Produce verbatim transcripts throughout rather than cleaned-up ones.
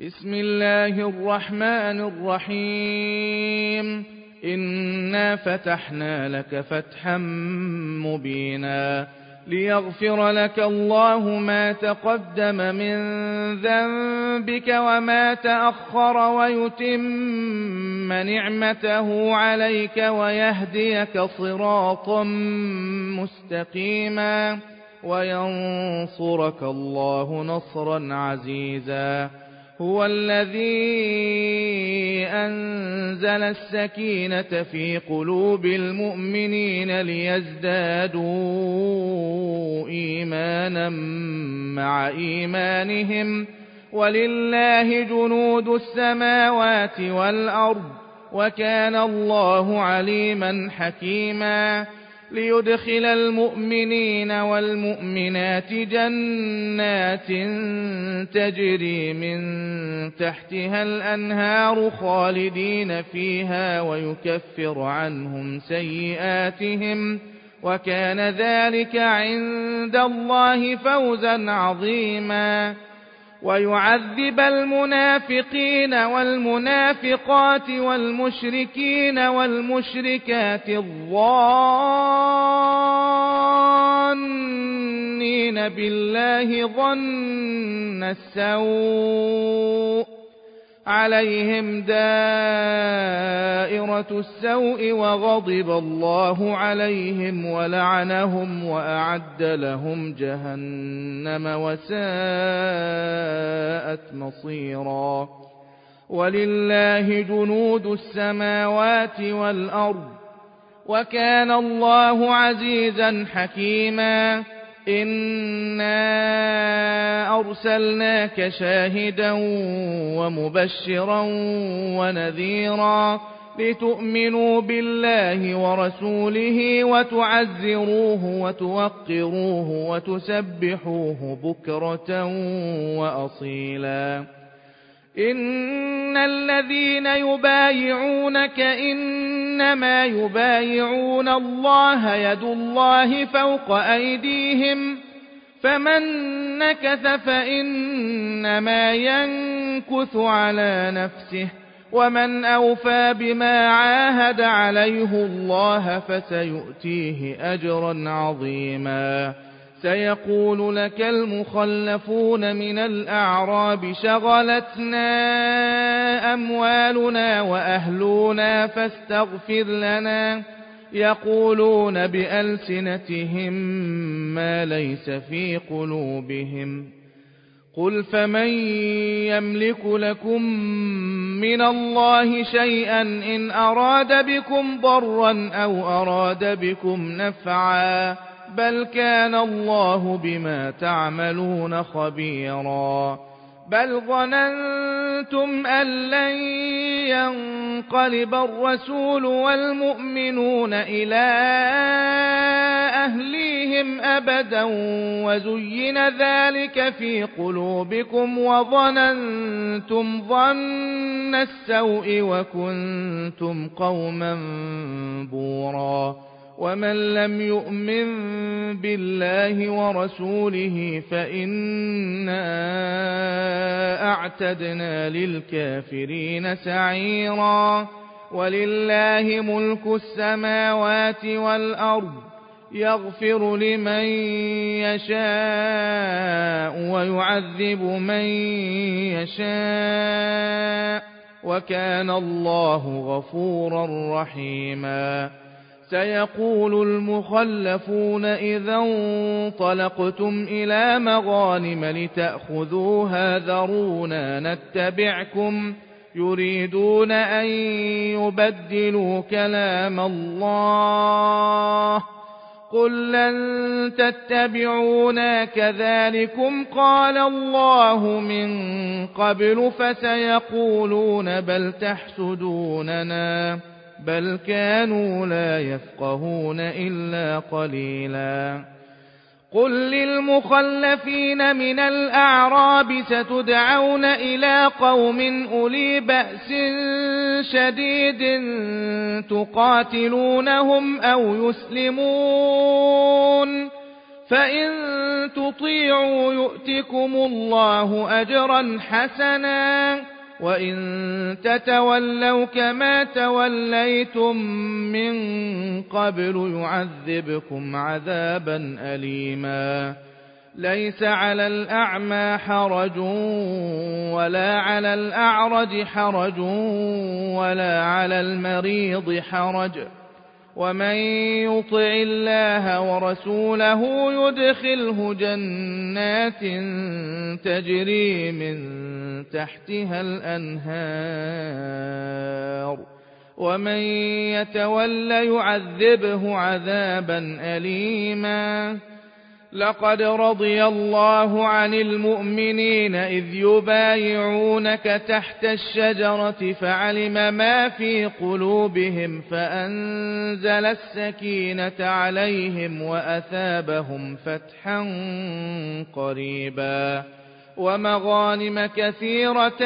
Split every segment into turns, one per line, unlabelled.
بسم الله الرحمن الرحيم إنا فتحنا لك فتحا مبينا ليغفر لك الله ما تقدم من ذنبك وما تأخر ويتم نعمته عليك ويهديك صراطا مستقيما وينصرك الله نصرا عزيزا هو الذي أنزل السكينة في قلوب المؤمنين ليزدادوا إيمانا مع إيمانهم ولله جنود السماوات والأرض وكان الله عليما حكيما ليدخل المؤمنين والمؤمنات جنات تجري من تحتها الأنهار خالدين فيها ويكفر عنهم سيئاتهم وكان ذلك عند الله فوزا عظيما ويعذب المنافقين والمنافقات والمشركين والمشركات الظانين بالله ظن السوء عليهم دائرة السوء وغضب الله عليهم ولعنهم وأعد لهم جهنم وساءت مصيرا ولله جنود السماوات والأرض وكان الله عزيزا حكيما إنا أرسلناك شاهدا ومبشرا ونذيرا لتؤمنوا بالله ورسوله وتعزروه وتوقروه وتسبحوه بكرة وأصيلا إن الذين يبايعونك إنما يبايعون الله يد الله فوق أيديهم فمن نكث فإنما ينكث على نفسه ومن أوفى بما عاهد عليه الله فسيؤتيه أجرا عظيما سيقول لك المخلفون من الأعراب شغلتنا أموالنا وأهلنا فاستغفر لنا يقولون بألسنتهم ما ليس في قلوبهم قل فمن يملك لكم من الله شيئا إن أراد بكم ضرا أو أراد بكم نفعا بل كان الله بما تعملون خبيرا بل ظننتم أن لن ينقلب الرسول والمؤمنون إلى أهليهم أبدا وزين ذلك في قلوبكم وظننتم ظن السوء وكنتم قوما بورا ومن لم يؤمن بالله ورسوله فإنا أعتدنا للكافرين سعيرا ولله ملك السماوات والأرض يغفر لمن يشاء ويعذب من يشاء وكان الله غفورا رحيما سيقول المخلفون إذا انطلقتم إلى مغانم لتأخذوها ذرونا نتبعكم يريدون أن يبدلوا كلام الله قل لن تتبعونا كذلكم قال الله من قبل فسيقولون بل تحسدوننا بل كانوا لا يفقهون إلا قليلا قل للمخلفين من الأعراب ستدعون إلى قوم أولي بأس شديد تقاتلونهم أو يسلمون فإن تطيعوا يؤتكم الله أجرا حسنا وإن تتولوا كما توليتم من قبل يعذبكم عذابا أليما ليس على الأعمى حرج ولا على الأعرج حرج ولا على المريض حرج ومن يطع الله ورسوله يدخله جنات تجري من تحتها الأنهار ومن يتول يعذبه عذابا أليما لقد رضي الله عن المؤمنين إذ يبايعونك تحت الشجرة فعلم ما في قلوبهم فأنزل السكينة عليهم وأثابهم فتحا قريبا ومغانم كثيرة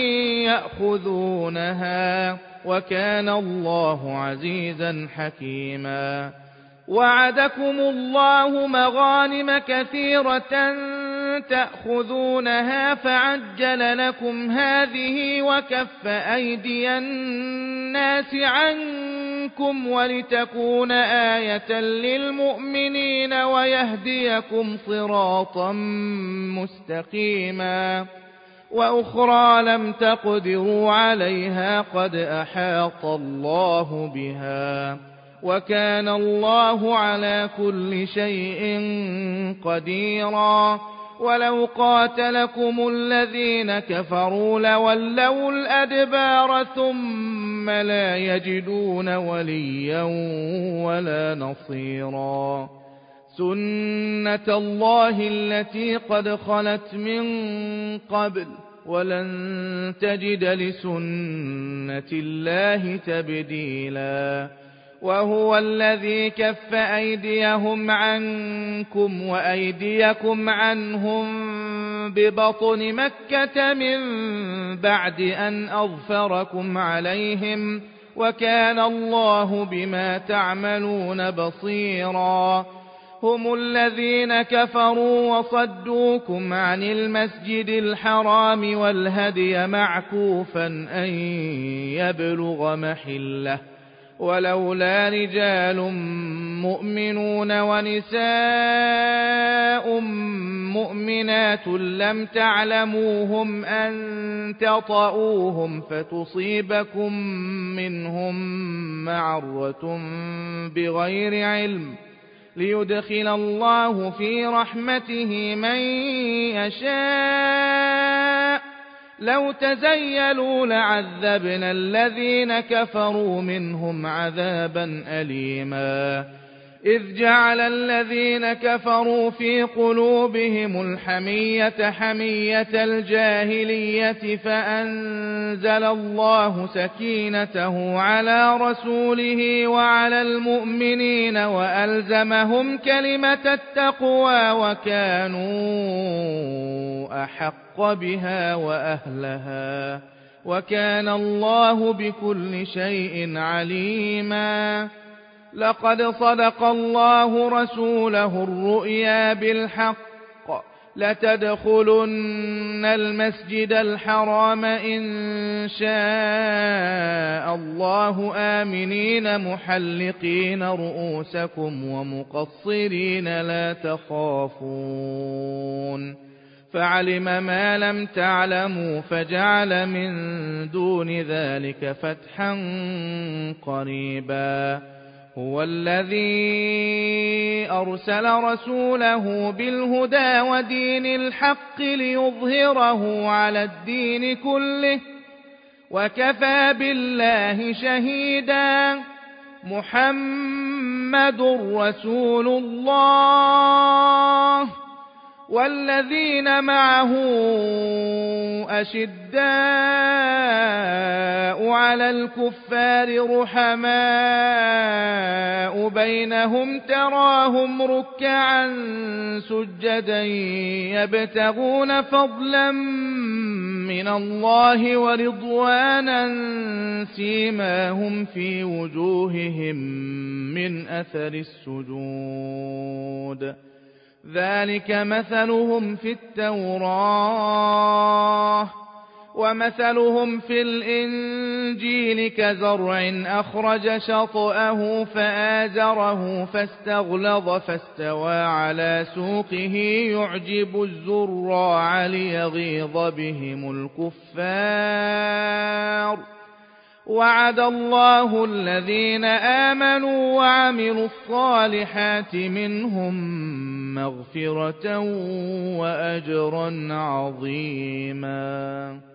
يأخذونها وكان الله عزيزا حكيما وعدكم الله مغانم كثيرة تأخذونها فعجل لكم هذه وكف أيدي الناس عنكم ولتكون آية للمؤمنين ويهديكم صراطا مستقيما وأخرى لم تقدروا عليها قد أحاط الله بها وكان الله على كل شيء قديرا ولو قاتلكم الذين كفروا لولوا الأدبار ثم لا يجدون وليا ولا نصيرا سنة الله التي قد خلت من قبل ولن تجد لسنة الله تبديلا وهو الذي كف أيديهم عنكم وأيديكم عنهم ببطن مكة من بعد أن أظفركم عليهم وكان الله بما تعملون بصيرا هم الذين كفروا وصدوكم عن المسجد الحرام والهدي معكوفا أن يبلغ محله ولولا رجال مؤمنون ونساء مؤمنات لم تعلموهم أن تطؤوهم فتصيبكم منهم معرة بغير علم ليدخل الله في رحمته من يشاء لو تزيلوا لعذبنا الذين كفروا منهم عذابا أليما إذ جعل الذين كفروا في قلوبهم الحمية حمية الجاهلية فأنزل الله سكينته على رسوله وعلى المؤمنين وألزمهم كلمة التقوى وكانوا أحق بها وأهلها وكان الله بكل شيء عليما لقد صدق الله رسوله الرؤيا بالحق لتدخلن المسجد الحرام إن شاء الله آمنين محلقين رؤوسكم ومقصرين لا تخافون فعلم ما لم تعلموا فجعل من دون ذلك فتحا قريبا هو الذي أرسل رسوله بالهدى ودين الحق ليظهره على الدين كله وكفى بالله شهيدا محمد رسول الله والذين معه أشداء على الكفار رحماء بينهم تراهم ركعا سجدا يبتغون فضلا من الله ورضوانا سيماهم في وجوههم من أثر السجود ذلك مثلهم في التوراة ومثلهم في الإنجيل كزرع أخرج شطأه فآزره فاستغلظ فاستوى على سوقه يعجب الزراع ليغيظ بهم الكفار وعد الله الذين آمنوا وعملوا الصالحات منهم مغفرة وأجرا عظيما